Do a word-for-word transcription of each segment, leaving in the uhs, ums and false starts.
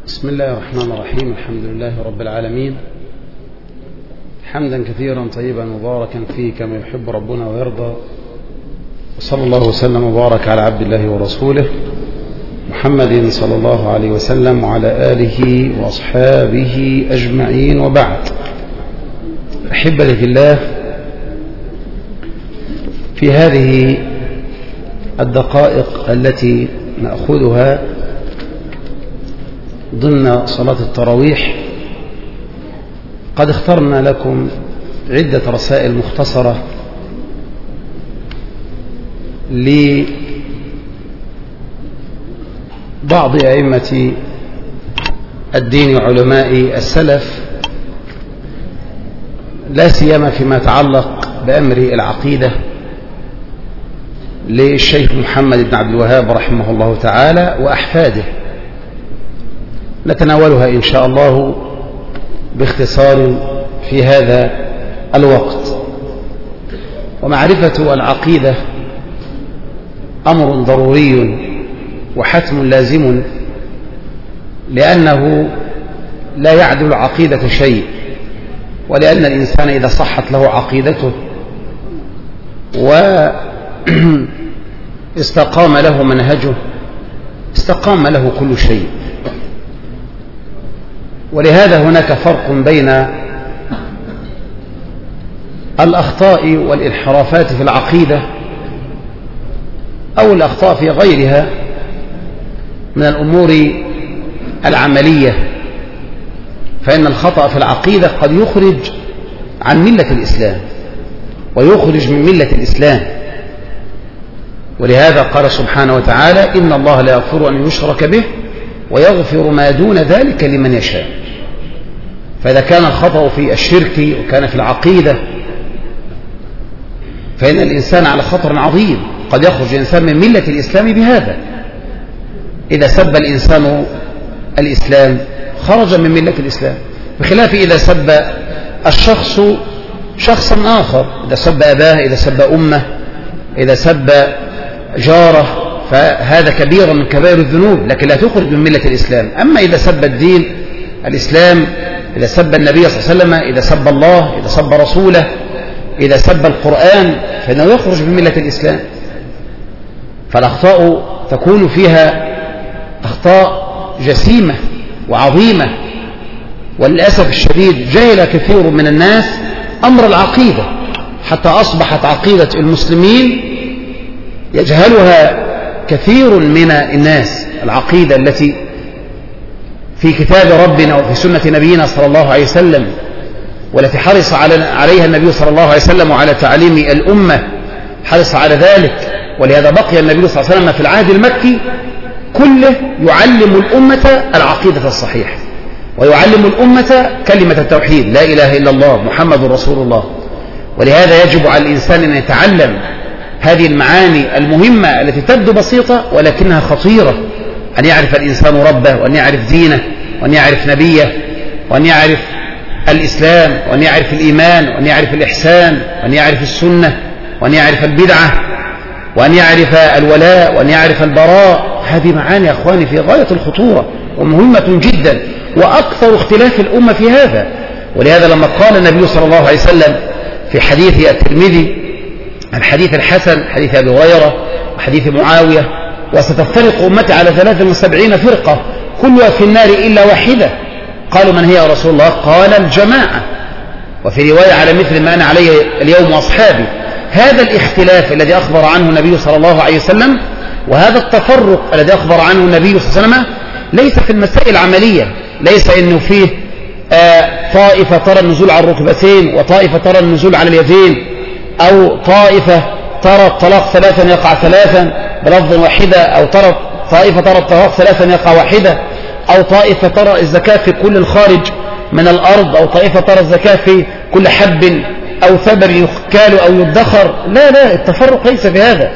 بسم الله الرحمن الرحيم. الحمد لله رب العالمين، حمدا كثيرا طيبا مباركا فيه كما يحب ربنا ويرضى، وصلى الله وسلم وبارك على عبد الله ورسوله محمد صلى الله عليه وسلم وعلى آله وأصحابه أجمعين، وبعد. أحبتي في الله، في هذه الدقائق التي نأخذها ضمن صلاة التراويح قد اخترنا لكم عدة رسائل مختصرة لبعض أئمة الدين وعلماء السلف، لا سيما فيما يتعلق بأمر العقيدة، للشيخ محمد بن عبد الوهاب رحمه الله تعالى وأحفاده. نتناولها إن شاء الله باختصار في هذا الوقت. ومعرفة العقيدة أمر ضروري وحتم لازم، لأنه لا يعدل عقيدة شيء، ولأن الإنسان إذا صحت له عقيدته واستقام له منهجه استقام له كل شيء. ولهذا هناك فرق بين الأخطاء والانحرافات في العقيدة أو الأخطاء في غيرها من الأمور العملية، فإن الخطأ في العقيدة قد يخرج عن ملة الإسلام ويخرج من ملة الإسلام. ولهذا قال سبحانه وتعالى: إن الله لا يغفر أن يشرك به ويغفر ما دون ذلك لمن يشاء. فإذا كان الخطأ في الشرك وكان في العقيدة فإن الإنسان على خطر عظيم، قد يخرج الإنسان من ملة الإسلام بهذا. إذا سب الإنسان الإسلام خرج من ملة الإسلام، بخلاف إذا سب الشخص شخصا آخر، إذا سب أباه، إذا سب أمه، إذا سب جاره، فهذا كبير من كبائر الذنوب، لكن لا تخرج من ملة الإسلام. أما إذا سب الدين الإسلام، إذا سب النبي صلى الله عليه وسلم، إذا سب الله، إذا سب رسوله، إذا سب القرآن، فإنه يخرج من ملة الإسلام. فالأخطاء تكون فيها أخطاء جسيمة وعظيمة. وللأسف الشديد جهل كثير من الناس أمر العقيدة، حتى أصبحت عقيدة المسلمين يجهلها كثير من الناس. العقيدة التي في كتاب ربنا وفي سنة نبينا صلى الله عليه وسلم، والتي حرص عليها النبي صلى الله عليه وسلم وعلى تعليم الأمة، حرص على ذلك. ولهذا بقي النبي صلى الله عليه وسلم في العهد المكي كله يعلم الأمة العقيدة الصحيحة، ويعلم الأمة كلمة التوحيد: لا إله إلا الله محمد رسول الله. ولهذا يجب على الإنسان أن يتعلم هذه المعاني المهمة التي تبدو بسيطة ولكنها خطيرة، أن يعرف الإنسان ربه، وأن يعرف دينه، وأن يعرف نبيه، وأن يعرف الإسلام، وأن يعرف الإيمان، وأن يعرف الإحسان، وأن يعرف السنة، وأن يعرف البدعة، وأن يعرف الولاء، وأن يعرف البراء. هذه معاني يا أخواني في غاية الخطورة ومهمة جدا، وأكثر اختلاف الأمة في هذا. ولهذا لما قال النبي صلى الله عليه وسلم في حديث الترمذي، الحديث الحسن، حديث أبي هريرة وحديث معاوية: وستفترق أمتي على ثلاث وسبعين فرقة كلها في النار إلا واحدة. قالوا: من هي يا رسول الله؟ قال: الجماعة. وفي رواية: على مثل ما أنا عليه اليوم وأصحابي. هذا الاختلاف الذي أخبر عنه النبي صلى الله عليه وسلم، وهذا التفرق الذي أخبر عنه النبي صلى الله عليه وسلم، ليس في المسائل العملية، ليس إنه فيه آه طائفة ترى النزول على الركبتين، وطائفة ترى النزول على اليدين، أو طائفة ترى الطلاق ثلاثا يقع ثلاثا بلفظ واحدة، أو ترى طائفة ترى الطلاق ثلاثا يقع واحدة، أو طائفة ترى الزكاة في كل الخارج من الأرض، أو طائفة ترى الزكاة في كل حب أو ثمر يكال أو يدخر. لا لا، التفرق ليس في هذا،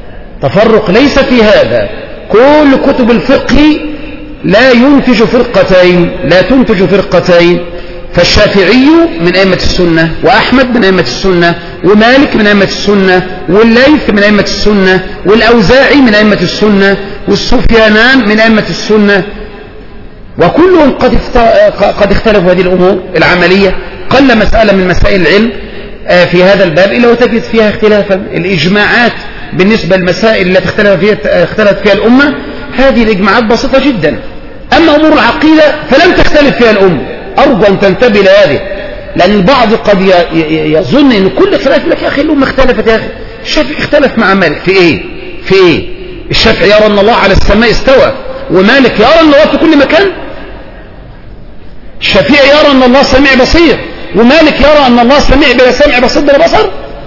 تفرق ليس في هذا. كل كتب الفقه لا ينتج فرقتين، لا تنتج فرقتين. فالشافعي من أئمة السنة، وأحمد من أئمة السنة، ومالك من أئمة السنة، والليث من أئمة السنة، والأوزاعي من أئمة السنة، والسفيانان من أئمة السنة. وكلهم قد قد اختلفوا هذه الأمور العملية. قل مسألة من مسائل العلم في هذا الباب إلا وتجد فيها اختلافا. الإجماعات بالنسبة للمسائل التي اختلف فيها اختلفت فيها الأمة هذه الإجماعات بسيطة جدا. أما أمور العقيدة فلم تختلف فيها الأمة. أرجو أن تنتبه لهذه، لأن البعض قد يظن أن كل خلاف لك يا أخي الأمة اختلفت. يا أخي الشافعي اختلف مع مالك في إيه؟ في إيه؟ الشافعي يرى أن الله على السماء استوى، ومالك يرى أن الله في كل مكان. الشافعي يرى أن الله سميع بصير، ومالك يرى أن الله سميع بلا سمع بصير بلا بصر.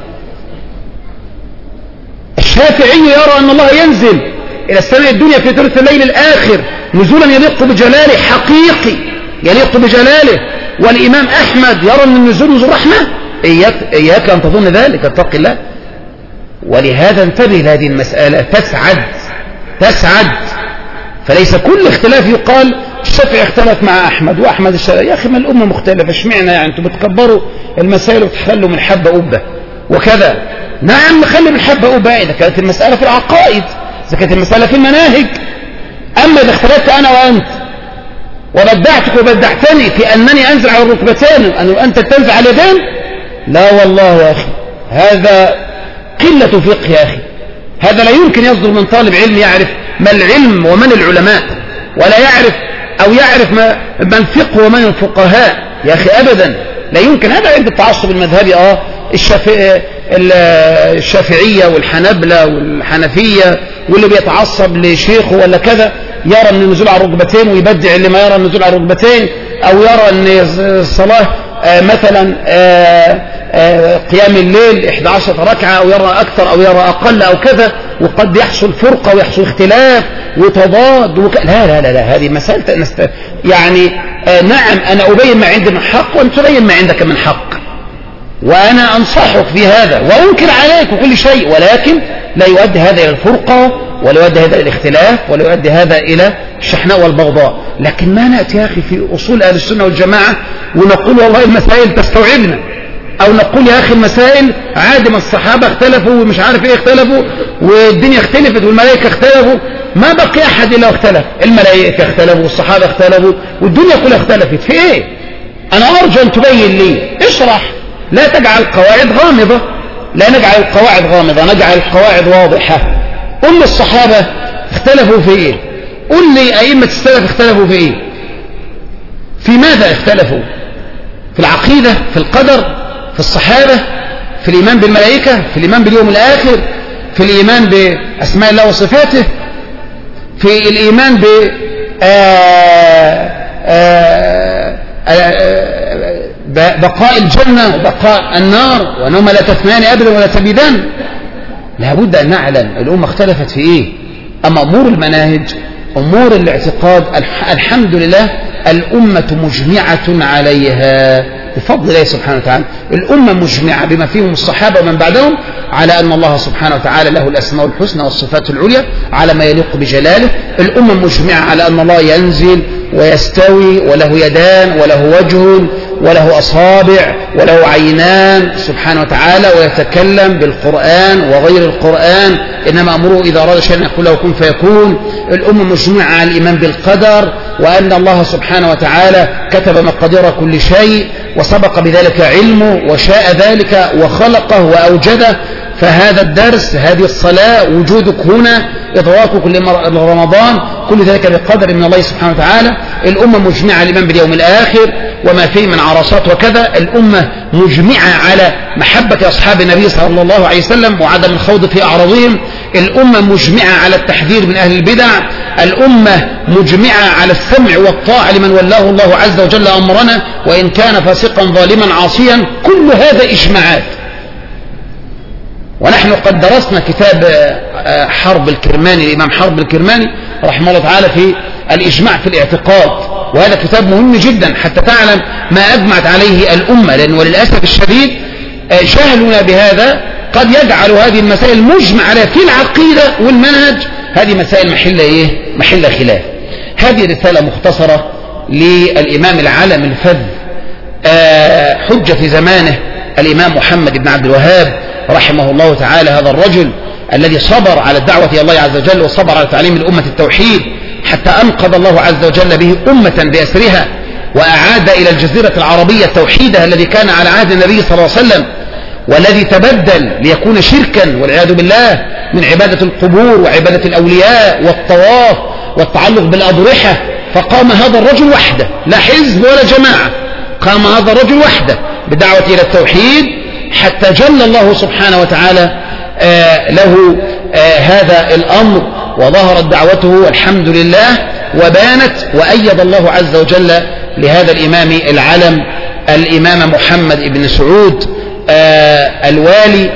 الشافعي يرى أن الله ينزل إلى السماء الدنيا في ثلث الليل الآخر نزولا يليق بجلاله، حقيقي يليق بجلاله. والإمام أحمد يرى أن النزول نزول رحمة. إياك, إياك أن تظن ذلك، اتق الله. ولهذا انتبه لهذه المسألة تسعد تسعد. فليس كل اختلاف يقال الشافعي اختلف مع أحمد وأحمد الشافعي. يا أخي ما الأمة مختلفة، اشمعنى يعني أنتم بتكبروا المسائل وتخلوا من حبة أبة وكذا؟ نعم نخلي من حبة أبة إذا كانت المسألة في العقائد، إذا كانت المسألة في المناهج. أما إذا اختلفت أنا وأنت وبدعتك وبدعتني في أنني أنزل على الركبتين وأنت تنزل على اليدين، لا والله يا أخي هذا قلة فقه يا أخي. هذا لا يمكن يصدر من طالب علم يعرف ما العلم ومن العلماء، ولا يعرف أو يعرف ما من الفقه ومن الفقهاء يا أخي أبدا لا يمكن. هذا عند التعصب المذهبي آه الشافعية والحنبلة والحنفية، واللي بيتعصب لشيخه ولا كذا يرى أن النزول على الركبتين ويبدع اللي ما يرى النزول على الركبتين، أو يرى أن الصلاة آه مثلا آه آه قيام الليل إحدى عشرة ركعة، أو يرى أكثر أو يرى أقل أو كذا، وقد يحصل فرقة ويحصل اختلاف وتضاد وك... لا لا لا لا هذه مسألة نست... يعني آه نعم أنا أبين ما عندي من حق وأنت تبين ما عندك من حق، وأنا أنصحك في هذا وأنكر عليك وكل شيء، ولكن لا يؤدي هذا إلى الفرقة، ولا يؤدي هذا إلى الاختلاف، ولا يؤدي هذا إلى الشحناء والبغضاء. لكن ما نأتي يا أخي في أصول أهل السنة والجماعة ونقول والله المسائل تستوعبنا، أو نقول يا أخي المسائل عادي ما الصحابة اختلفوا ومش عارف إيه اختلفوا والدنيا اختلفت والملائكة اختلفوا. ما بقي أحد إلا اختلف، الملائكة اختلفوا والصحابة اختلفوا والدنيا كلها اختلفت في إيه؟ أنا أرجو أن تبين لي، اشرح، لا تجعل القواعد غامضة، لا نجعل القواعد غامضة، نجعل القواعد واضحة. قل لي الصحابة اختلفوا في ايه؟ قل لي أئمة السلف اختلفوا في ايه؟ في ماذا اختلفوا؟ في العقيدة، في القدر، في الصحابة، في الإيمان بالملائكة، في الإيمان باليوم الآخر، في الإيمان بأسماء الله وصفاته، في الإيمان ب آآ آآ آآ بقاء الجنة وبقاء النار، وأنهما لا تثنان أبدا ولا تبيدان. لابد أن نعلم الأمة اختلفت في إيه. أما أمور المناهج، أمور الاعتقاد، الحمد لله الأمة مجمعة عليها بفضل الله سبحانه وتعالى. الأمة مجمعة بما فيهم الصحابة ومن بعدهم على أن الله سبحانه وتعالى له الأسماء الحسنى والصفات العليا على ما يليق بجلاله. الأمة مجمعة على أن الله ينزل ويستوي وله يدان وله وجه وله أصابع وله عينان سبحانه وتعالى، ويتكلم بالقرآن وغير القرآن، إنما أمره إذا أراد شيئا يقول له كن فيكون. الأمة مجموعة على الإيمان بالقدر، وأن الله سبحانه وتعالى كتب مقادير كل شيء وسبق بذلك علمه وشاء ذلك وخلقه وأوجده. فهذا الدرس، هذه الصلاة، وجودك هنا، إدراكك لرمضان، كل ذلك بقدر من الله سبحانه وتعالى. الأمة مجمعة على الإيمان باليوم الآخر وما فيه من عرصات وكذا. الأمة مجمعة على محبة أصحاب النبي صلى الله عليه وسلم وعدم الخوض في أعراضهم. الأمة مجمعة على التحذير من أهل البدع. الأمة مجمعة على السمع والطاعة لمن ولاه الله عز وجل أمرنا وإن كان فاسقا ظالما عاصيا. كل هذا إجماعات. ونحن قد درسنا كتاب حرب الكرماني، الإمام حرب الكرماني رحمه الله تعالى في الإجماع في الاعتقاد، وهذا كتاب مهم جدا حتى تعلم ما أجمعت عليه الأمة، لأن وللأسف الشديد جهلنا بهذا قد يجعل هذه المسائل مجمع عليها في العقيدة والمنهج هذه مسائل محل إيه؟ محل خلاف. هذه رسالة مختصرة للإمام العالم الفذ حجة في زمانه الإمام محمد بن عبد الوهاب رحمه الله تعالى، هذا الرجل الذي صبر على الدعوة إلى الله عز وجل وصبر على تعليم الأمة التوحيد حتى أنقذ الله عز وجل به أمة بأسرها وأعاد إلى الجزيرة العربية توحيدها الذي كان على عهد النبي صلى الله عليه وسلم والذي تبدل ليكون شركا والعياذ بالله من عبادة القبور وعبادة الأولياء والطواف والتعلق بالأضرحة. فقام هذا الرجل وحده، لا حزب ولا جماعة، قام هذا الرجل وحده بدعوة إلى التوحيد حتى جل الله سبحانه وتعالى آه له آه هذا الأمر وظهرت دعوته والحمد لله وبانت وأيد الله عز وجل لهذا الإمام العلم الإمام محمد بن سعود آه الوالي،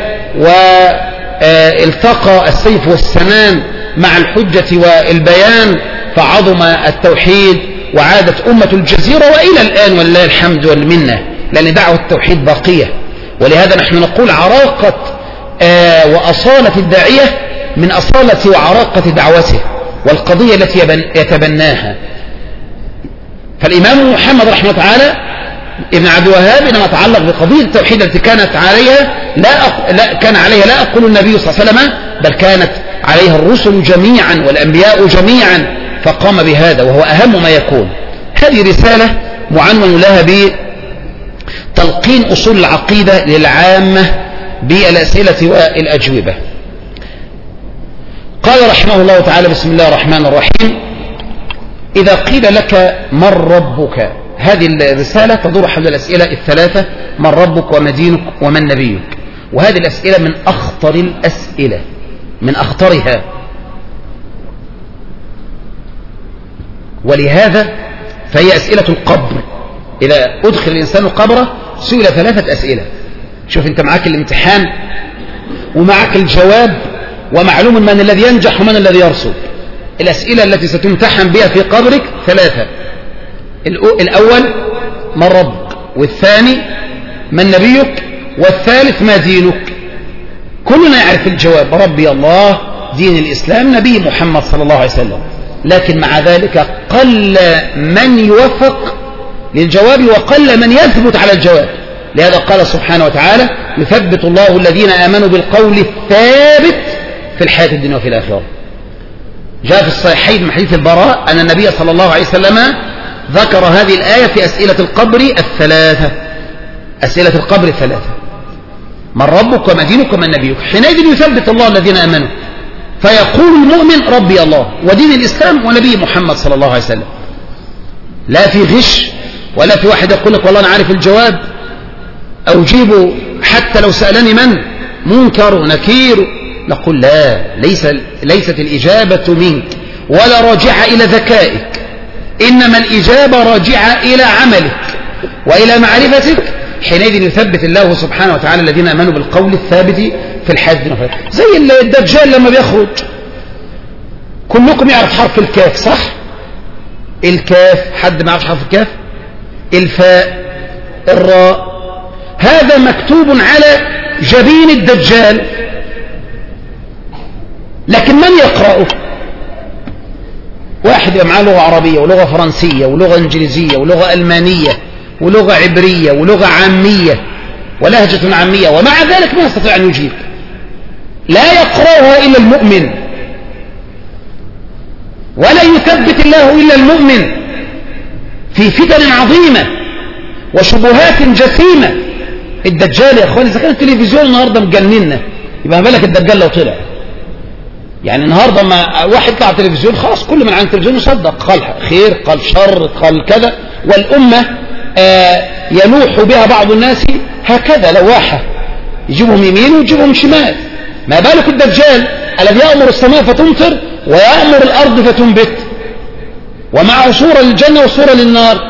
والتقى السيف والسنان مع الحجة والبيان فعظم التوحيد وعادت أمة الجزيرة وإلى الآن ولله الحمد والمنة، لأن دعوة التوحيد باقية. ولهذا نحن نقول عراقة آه وأصالة الداعية من أصالة وعراقة دعوته والقضية التي يتبناها. فالإمام محمد رحمه الله تعالى ابن عبد الوهاب إنما تعلق بقضية التوحيد التي كانت عليها لا, أق... لا كان عليها لا أقول النبي صلى الله عليه وسلم بل كانت عليها الرسل جميعا والأنبياء جميعا، فقام بهذا وهو أهم ما يكون. هذه رسالة معنون لها بتلقين أصول العقيدة للعامة بالأسئلة والأجوبة. قال رحمه الله تعالى بسم الله الرحمن الرحيم: إذا قيل لك من ربك. هذه الرسالة تدور حول الأسئلة الثلاثة: من ربك وما دينك ومن نبيك. وهذه الأسئلة من أخطر الأسئلة، من أخطرها، ولهذا فهي أسئلة القبر. إذا أدخل الإنسان قبره سئل ثلاثة أسئلة. شوف أنت معك الامتحان ومعك الجواب ومعلوم من الذي ينجح ومن الذي يرسب. الأسئلة التي ستمتحن بها في قبرك ثلاثة: الأول من ربك، والثاني من نبيك، والثالث ما دينك. كلنا يعرف الجواب: ربي الله، دين الإسلام، نبي محمد صلى الله عليه وسلم. لكن مع ذلك قل من يوفق للجواب وقل من يثبت على الجواب. لهذا قال سبحانه وتعالى: يثبت الله الذين آمنوا بالقول الثابت في الحياة الدنيا وفي الآخرة. جاء في الصحيحين من حديث البراء أن النبي صلى الله عليه وسلم ذكر هذه الآية في أسئلة القبر الثلاثة. أسئلة القبر الثلاثة: من ربك وما دينك ومن نبيك. حينئذ يثبت الله الذين آمنوا فيقول المؤمن: ربي الله ودين الإسلام ونبي محمد صلى الله عليه وسلم. لا في غش ولا في واحد يقول لك والله أنا عارف الجواب أو جيبه حتى لو سألني من منكر ونكير. نقول لا، ليس ليست الإجابة منك ولا راجعة إلى ذكائك، إنما الإجابة راجعة إلى عملك وإلى معرفتك. حينئذ يثبت الله سبحانه وتعالى الذين آمنوا بالقول الثابت في الحياة الدنيا. زي الدجال لما بيخرج، كلكم يعرف حرف الكاف صح؟ الكاف، حد ما يعرفش حرف الكاف؟ الفاء، الراء، هذا مكتوب على جبين الدجال، لكن من يقرأه؟ واحد يبقى معاه لغة عربية ولغة فرنسية ولغة إنجليزية ولغة ألمانية ولغة عبرية ولغة عامية ولهجة عامية، ومع ذلك ما يستطيع أن يجيب. لا يقرأها إلا المؤمن، ولا يثبت الله إلا المؤمن في فتن عظيمة وشبهات جسيمة. الدجال يا أخواني إذا كان التلفزيون النهاردة مجننا، يبقى بالك الدجال لو طلع. يعني النهاردة ما واحد يطلع على التلفزيون خلاص كل من عن التلفزيون يصدق، قال خير قال شر قال كذا، والأمة آه يلوح بها بعض الناس هكذا لواحة، يجيبهم يمين ويجيبهم شمال. ما بالك الدجال الذي يأمر السماء فتمطر ويأمر الأرض فتنبت، ومعه صورة للجنة وصورة للنار،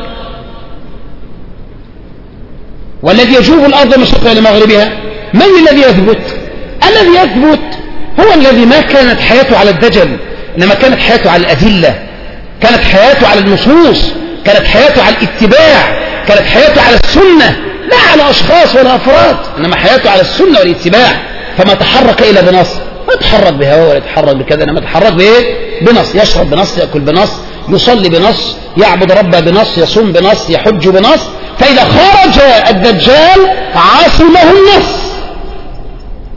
والذي يجوب الأرض من شرقها لمغربها. من الذي يثبت؟ الذي يثبت هو الذي ما كانت حياته على الدجل، إنما كانت حياته على الأدلة، كانت حياته على النصوص، كانت حياته على الاتباع، كانت حياته على السنة، لا على أشخاص ولا أفراد، إنما حياته على السنة والاتباع. فما تحرك إلا بنص، ما تحرك بهواه ولا يتحرك بكذا، إنما تحرك بإيه؟ بنص. يشرب بنص، يأكل بنص، يصلي بنص، يعبد ربه بنص، يصوم بنص، يحج بنص. فإذا خرج الدجال عاصمه النص.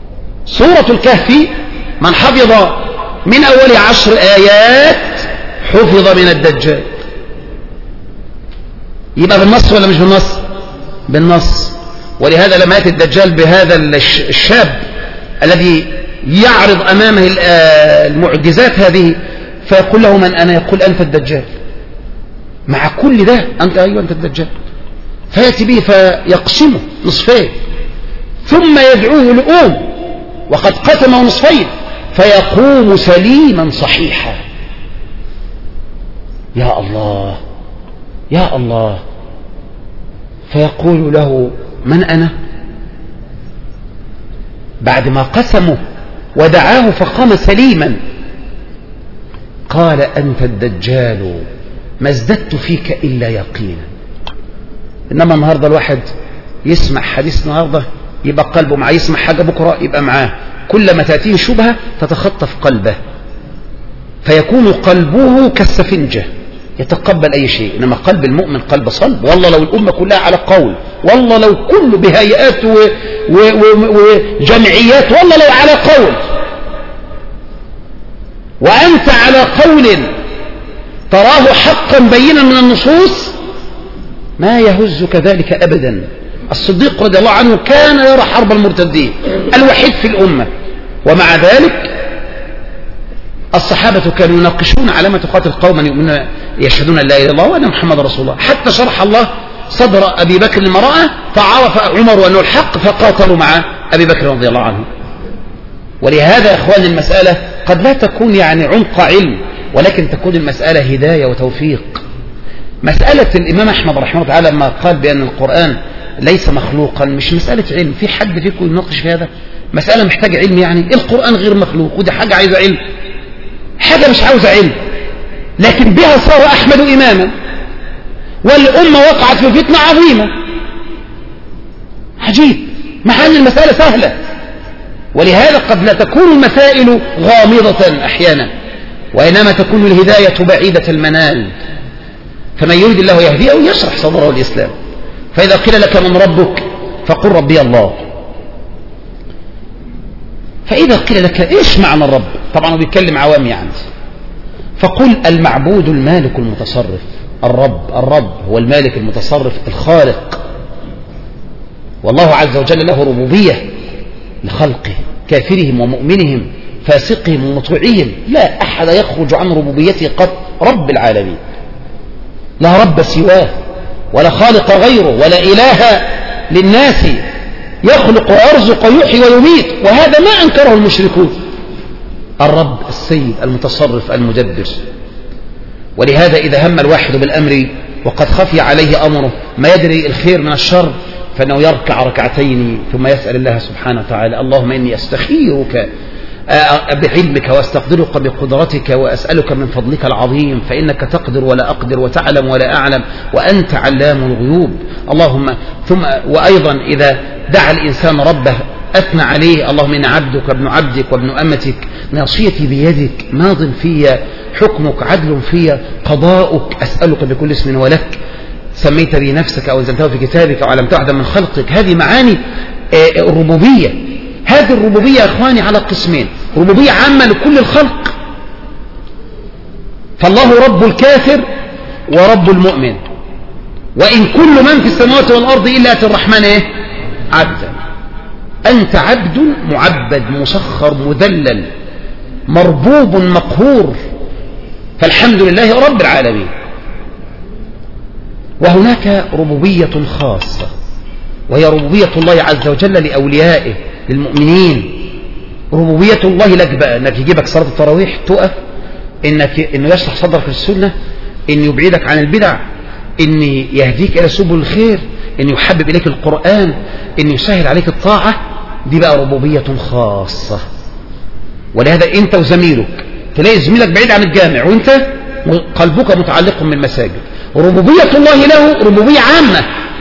سورة الكهف من حفظ من أول عشر آيات حفظ من الدجال. يبقى بالنص ولا مش بالنص؟ بالنص. ولهذا لما يأتي الدجال بهذا الشاب الذي يعرض أمامه المعجزات هذه فيقول له من أنا؟ يقول أنت الدجال. مع كل ده أنت أيوة أنت الدجال. فيأتي به فيقسمه نصفين ثم يدعوه لأم وقد قسمه نصفين فيقوم سليما صحيحا. يا الله يا الله. فيقول له من أنا؟ بعد ما قسمه ودعاه فقام سليما قال أنت الدجال ما ازددت فيك إلا يقينا. إنما النهاردة الواحد يسمع حديث النهاردة يبقى قلبه معاه، يسمع حاجة بكرة يبقى معاه، كلما تأتيه شبهة تتخطف قلبه فيكون قلبه كالسفنجة يتقبل أي شيء. إنما قلب المؤمن قلب صلب. والله لو الأمة كلها على قول، والله لو كل بهيئات وجمعيات، والله لو على قول وأنت على قول تراه حقا بينا من النصوص ما يهزك ذلك أبدا. الصديق رضي الله عنه كان يرى حرب المرتدين الوحيد في الأمة، ومع ذلك الصحابة كانوا يناقشون على ما تقاتل قوما يؤمنون يشهدون لا إله إلا الله وأن محمد رسول الله، حتى شرح الله صدر أبي بكر المرأة فعرف عمر أنه الحق فقاتلوا مع أبي بكر رضي الله عنه. ولهذا يا إخوان المسألة قد لا تكون يعني عمق علم، ولكن تكون المسألة هداية وتوفيق. مسألة الإمام أحمد رحمه الله تعالى لما قال بأن القرآن ليس مخلوقا مش مسألة علم. في حد فيكم يناقش في هذا؟ مسألة محتاجة علم. يعني القرآن غير مخلوق ودي حاجة عايزة علم، حاجة مش عاوزة علم، لكن بها صار أحمد إماما والأمة وقعت في فتنة عظيمة. عجيب، مع أن المسألة سهلة. ولهذا قد لا تكون المسائل غامضة أحيانا، وإنما تكون الهداية بعيدة المنال. فمن يريد الله يهديه يشرح صدره الإسلام. فإذا قيل لك من ربك فقل ربي الله. فإذا قيل لك إيش معنى الرب؟ طبعا بيتكلم عوام يعني. فقل المعبود المالك المتصرف. الرب الرب هو المالك المتصرف الخالق. والله عز وجل له ربوبية لخلقه كافرهم ومؤمنهم فاسقهم ومطيعهم. لا أحد يخرج عن ربوبيته قط. رب العالمين لا رب سواه ولا خالق غيره ولا إله للناس يخلق ويرزق ويحيي ويميت، وهذا ما أنكره المشركون. الرب السيد المتصرف المدبر. ولهذا إذا هم الواحد بالأمر وقد خفي عليه أمره ما يدري الخير من الشر فإنه يركع ركعتين ثم يسأل الله سبحانه وتعالى اللهم إني أستخيرك بعلمك واستقدرك بقدرتك وأسألك من فضلك العظيم فإنك تقدر ولا أقدر وتعلم ولا أعلم وأنت علام الغيوب. اللهم ثم وأيضا إذا دعا الإنسان ربه أثنى عليه اللهم إن عبدك ابن عبدك وابن أمتك ناصيتي بيدك ماض في حكمك عدل في قضاؤك أسألك بكل اسم ولك سميت به نفسك أو أنزلته في كتابك أو علمته أحدا من خلقك. هذه معاني الربوبية. هذه الربوبية يا أخواني على قسمين: ربوبية عامة لكل الخلق، فالله رب الكافر ورب المؤمن، وإن كل من في السماوات والأرض إلا أتى الرحمن إيه؟ عبدا. أنت عبد معبد مسخر مذلل مربوب مقهور، فالحمد لله رب العالمين. وهناك ربوبية خاصة وهي ربوبية الله عز وجل لأوليائه للمؤمنين. ربوبية الله لك بقى انك يجيبك صلاة التراويح تقف، انك انه يشرح صدرك للسنة، ان يبعدك عن البدع، ان يهديك الى سبل الخير، ان يحبب اليك القرآن، ان يسهل عليك الطاعة. دي بقى ربوبية خاصة. ولهذا انت وزميلك تلاقي زميلك بعيد عن الجامع وانت قلبك متعلق بالمساجد. ربوبية الله له ربوبية عامة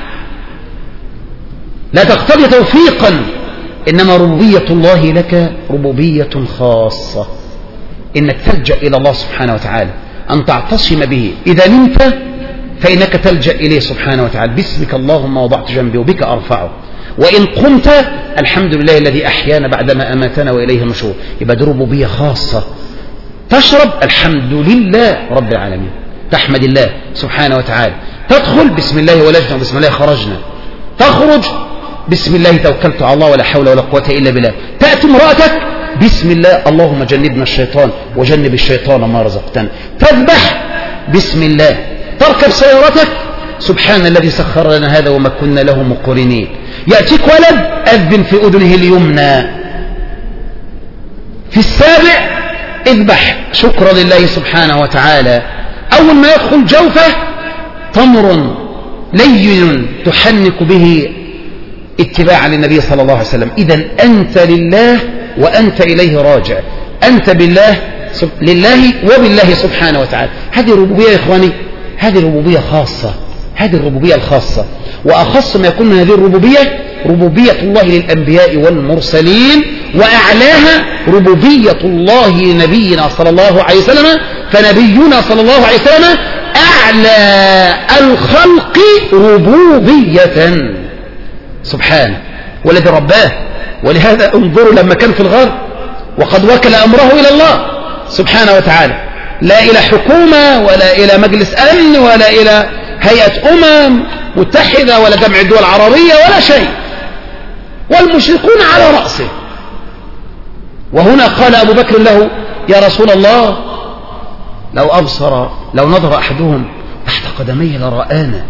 لا تقتضي توفيقا، إنما ربوبية الله لك ربوبية خاصة، إنك تلجأ إلى الله سبحانه وتعالى، أن تعتصم به. إذا نمت فإنك تلجأ إليه سبحانه وتعالى، باسمك اللهم وضعت جنبي وبك أرفعه. وإن قمت الحمد لله الذي أحيانا بعدما أماتنا وإليه النشور. يبقى دي ربوبية خاصة تشرب الحمد لله رب العالمين، تحمد الله سبحانه وتعالى. تدخل بسم الله ولجنا وبسم الله خرجنا. تخرج بسم الله توكلت على الله ولا حول ولا قوة إلا بالله. تأتي امرأتك بسم الله اللهم جنبنا الشيطان وجنب الشيطان ما رزقتنا. تذبح بسم الله. تركب سيارتك سبحان الذي سخر لنا هذا وما كنا له مقرنين. يأتيك ولد أذن في أذنه اليمنى. في السابع اذبح شكرا لله سبحانه وتعالى. أول ما يدخل جوفه تمر لين تحنك به اتباعا للنبي صلى الله عليه وسلم. إذن أنت لله وأنت إليه راجع، أنت بالله لله وبالله سبحانه وتعالى. هذه الربوبية يا إخواني، هذه الربوبية خاصة، هذه الربوبية الخاصة. وأخص ما يكون من هذه الربوبية ربوبية الله للأنبياء والمرسلين، وأعلاها ربوبية الله لنبينا صلى الله عليه وسلم. فنبينا صلى الله عليه وسلم أعلى الخلق ربوبية سبحانه، والذي رباه. ولهذا انظروا لما كان في الغار وقد وكل أمره إلى الله سبحانه وتعالى، لا إلى حكومة ولا إلى مجلس أمن ولا إلى هيئة أمم متحدة ولا جمع الدول العربية ولا شيء، والمشركون على رأسه. وهنا قال أبو بكر له يا رسول الله لو أبصر لو نظر أحدهم تحت قدميه لرآنا.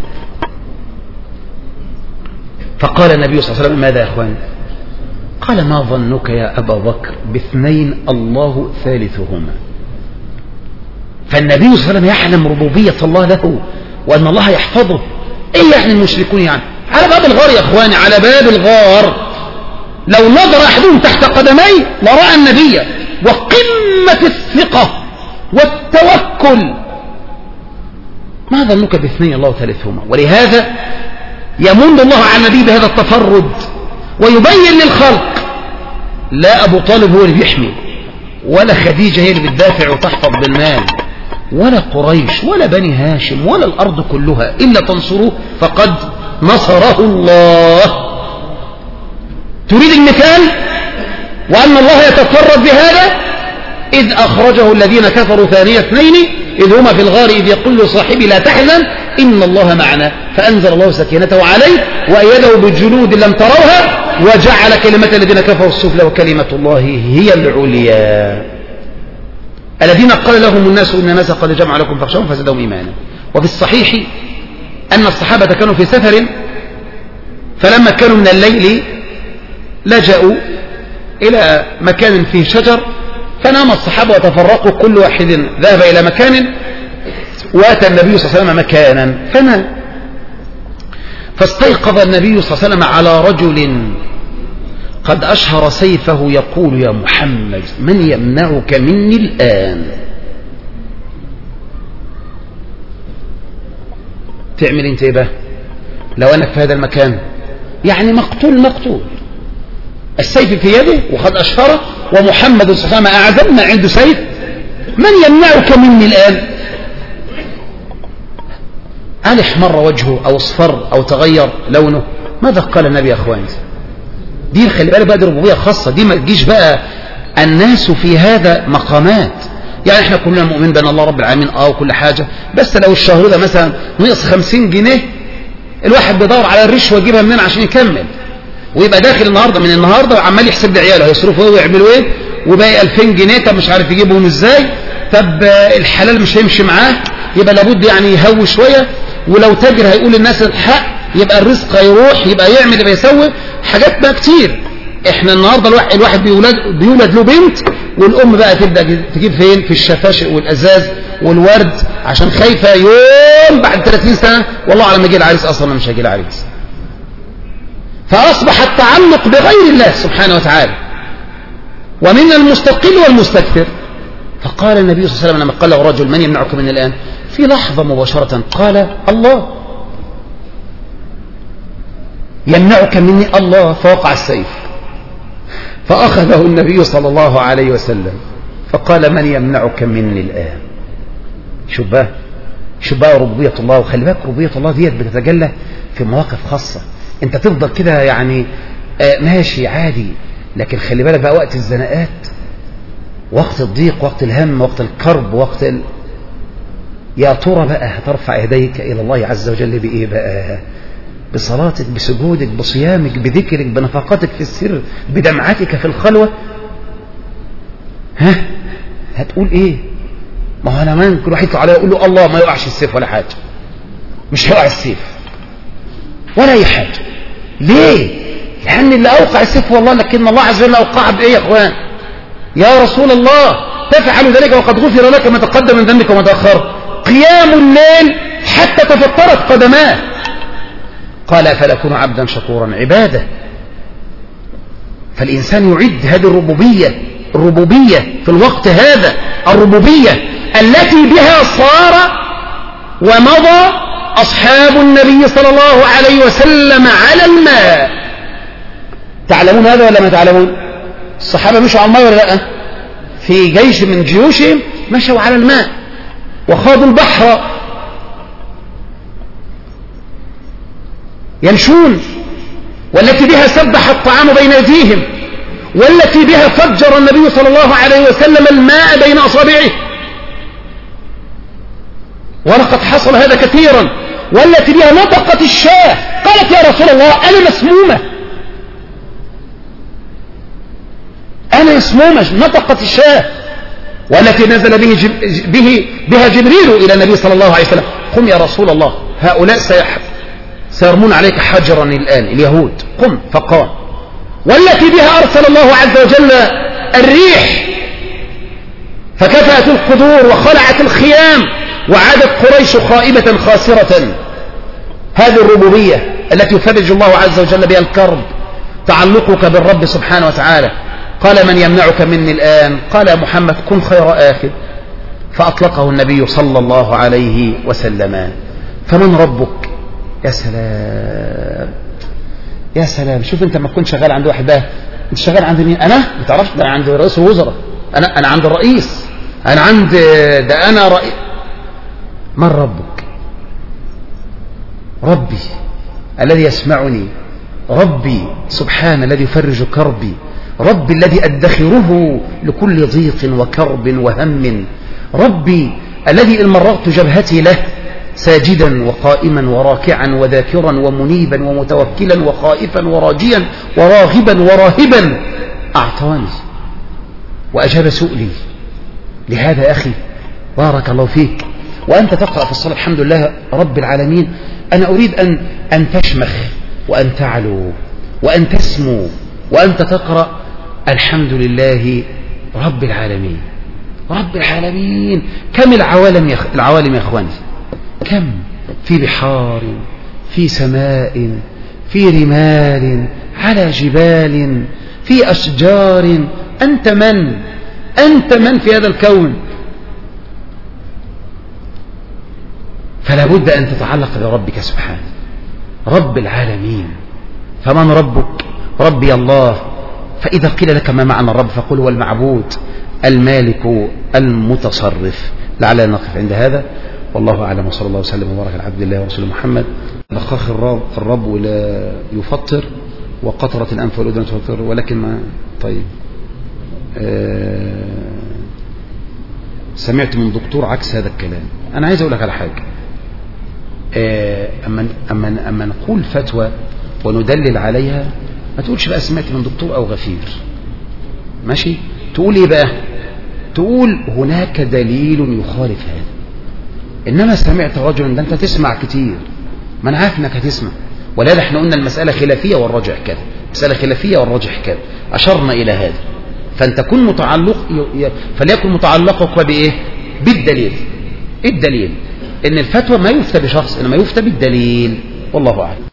فقال النبي صلى الله عليه وسلم ماذا يا أخوان؟ قال ما ظنك يا أبا بكر باثنين الله ثالثهما. فالنبي صلى الله عليه وسلم يعلم ربوبية الله له وأن الله يحفظه. إيه يعني المشركون يعني على باب الغار يا أخواني، على باب الغار لو نظر أحدهم تحت قدميه لرأى النبي. وقمة الثقة والتوكل. ما ظنك باثنين الله ثالثهما. ولهذا يمن الله على النبي بهذا التفرد ويبين للخلق لا أبو طالب هو اللي بيحمي، ولا خديجة هي اللي بتدافع وتحفظ بالمال، ولا قريش ولا بني هاشم ولا الأرض كلها إلا تنصروه فقد نصره الله. تريد المثال وأن الله يتفرد بهذا؟ إذ أخرجه الذين كفروا ثاني اثنين إذ هما في الغار إذ يقول لصاحبه لا تحزن إن الله معنا فأنزل الله سكينته عليه وأيده بجنود لم تروها وجعل كلمة الذين كفروا السفلى وكلمة الله هي العليا. الذين قال لهم الناس إن الناس قد جمعوا لكم فاخشوهم فزادهم إيمانا. وفي الصحيح أن الصحابة كانوا في سفر فلما كانوا من الليل لجأوا إلى مكان فيه شجر فنام الصحابة وتفرقوا كل واحد ذهب إلى مكان وأتى النبي صلى الله عليه وسلم مكانا فنام. فاستيقظ النبي صلى الله عليه وسلم على رجل قد أشهر سيفه يقول يا محمد من يمنعك مني الآن؟ تعمل انت ايه لو أنك في هذا المكان؟ يعني مقتول مقتول السيف في يده وقد أشهره ومحمد صلى الله عليه وسلم أعزم ما عنده سيف. من يمنعك مني الآن؟ هل احمر وجهه أو اصفر أو تغير لونه؟ ماذا قال النبي يا أخواني؟ دي خلي بالك بقى، دي ربوبية خاصة، دي ما تجيش بقى الناس في هذا مقامات. يعني احنا كلنا مؤمن بأن الله رب العالمين اه وكل حاجة، بس لو الشهر ده مثلا نقص خمسين جنيه الواحد بيدور على الرشوة يجيبها منين عشان يكمل، ويبقى داخل النهارده من النهارده وعمال يحسب لعياله هيصرفوا ايه ويعملوا ايه، وباقي ألفين جنيه طب مش عارف يجيبهم ازاي، طب الحلال مش هيمشي معاه يبقى لابد يعني يهوي شويه، ولو تاجر هيقول للناس الحق يبقى الرزق هيروح، يبقى يعمل يبقى يسوي حاجات بقى كتير. احنا النهارده الواحد, الواحد بيولد بيولد له بنت والام بقى تبدا تجيب فين؟ في الشفاشق والازاز والورد عشان خايفه يوم بعد ثلاثين سنه والله على ما يجي العريس اصلا مش هيجي العريس. فاصبح التعلق بغير الله سبحانه وتعالى. ومن المستقل والمستكثر. فقال النبي صلى الله عليه وسلم لما قال له رجل من يمنعك من الآن؟ في لحظة مباشرة قال الله يمنعك مني الله. فوقع السيف فأخذه النبي صلى الله عليه وسلم فقال من يمنعك مني الآن؟ شباه شباه ربوبية الله. وخلي بالك ربوبية الله ديت بتتجلى في مواقف خاصة. انت تفضل كده يعني آه ماشي عادي، لكن خلي بالك بقى وقت الزناقات وقت الضيق، وقت الهم، وقت الكرب، وقت ال... يا ترى بقى هترفع يديك إلى الله عز وجل بإيه بقى؟ بصلاتك، بسجودك، بصيامك، بذكرك، بنفقاتك في السر، بدمعتك في الخلوة. ها هتقول ايه؟ ما هو انا ممكن واحد يطلع عليه يقول له الله ما يقعش السيف ولا حاجة، مش هيقع السيف ولا اي حاجة. ليه؟ لان اللي اوقع السيف هو الله، لكن الله عز وجل اوقع بايه يا اخوان؟ يا رسول الله تفعل ذلك وقد غفر لك ما تقدم من ذنبك وما تأخر. قيام الليل حتى تفطرت قدماه. قال فلأكون عبدا شكورا. عبادة. فالإنسان يعد هذه الربوبية، الربوبية في الوقت هذا، الربوبية التي بها صار ومضى أصحاب النبي صلى الله عليه وسلم على الماء. تعلمون هذا ولا ما تعلمون؟ الصحابة مشوا على الماء ولا لا؟ في جيش من جيوشهم مشوا على الماء وخاضوا البحر يمشون، والتي بها سبح الطعام بين أيديهم، والتي بها فجر النبي صلى الله عليه وسلم الماء بين أصابعه، ولقد حصل هذا كثيرا. والتي بها نطقت الشاة قالت يا رسول الله أنا مسمومة، أنا مسمومة، نطقت الشاة. والتي نزل به, جب به بها جبريل إلى النبي صلى الله عليه وسلم قم يا رسول الله هؤلاء سيح سيرمون عليك حجرا الآن اليهود، قم فقام. والتي بها أرسل الله عز وجل الريح فكفأت القدور وخلعت الخيام وعادت قريش خائبة خاسرة. هذه الربوبية التي يفرج الله عز وجل بها الكرب، تعلقك بالرب سبحانه وتعالى. قال من يمنعك مني الآن؟ قال محمد كن خير آخر، فأطلقه النبي صلى الله عليه وسلم. فمن ربك؟ يا سلام يا سلام. شوف انت ما تكون شغال عند واحد بقى، انت شغال عند مين؟ انا ما تعرفش، ده انا عند رئيس الوزراء، انا انا عند الرئيس، انا عند ده انا رئيس. من ربك؟ ربي الذي يسمعني، ربي سبحانه الذي يفرج كربي، ربي الذي أدخره لكل ضيق وكرب وهم، ربي الذي إن مررت جبهتي له ساجدا وقائما وراكعا وذاكرا ومنيبا ومتوكلا وخائفا وراجيا وراغبا وراهبا أعطاني وأجاب سؤلي. لهذا أخي بارك الله فيك وأنت تقرأ في الصلاة الحمد لله رب العالمين، أنا أريد أن, أن تشمخ وأن تعلو وأن تسمو وأنت تقرأ الحمد لله رب العالمين. رب العالمين كم العوالم يا, العوالم يا أخواني، كم في بحار، في سماء، في رمال، على جبال، في أشجار. أنت من؟ أنت من في هذا الكون؟ فلا بد أن تتعلق بربك سبحانه رب العالمين. فمن ربك؟ ربي الله. فإذا قيل لك ما معنى الرب فقل هو المعبود المالك المتصرف. لعلنا نقف عند هذا، والله أعلم، وصلى الله وسلم وبارك على عبد الله ورسوله محمد. بخاخ الرب, الرب لا يفطر وقطرة الأنف والأذن تفطر، ولكن ما طيب آه سمعت من دكتور عكس هذا الكلام. أنا عايز أقول لك على حاجة، آه أما, أما, أما نقول فتوى وندلل عليها ما تقولش بقى سمعت من دكتور أو غفير، ماشي؟ تقول إيه بقى؟ تقول هناك دليل يخالف هذا. إنما سمعت رجلا، ده أنت تسمع كتير، ما أنا عارف إنك هتسمع، ولهذا احنا قلنا المسألة خلافية والراجح كذا، مسألة خلافية والراجح كذا، أشرنا إلى هذا. فأنت كن متعلق، فليكن متعلقك بإيه؟ بالدليل. الدليل إن الفتوى ما يفتى بشخص، إنما يفتى بالدليل، والله أعلم.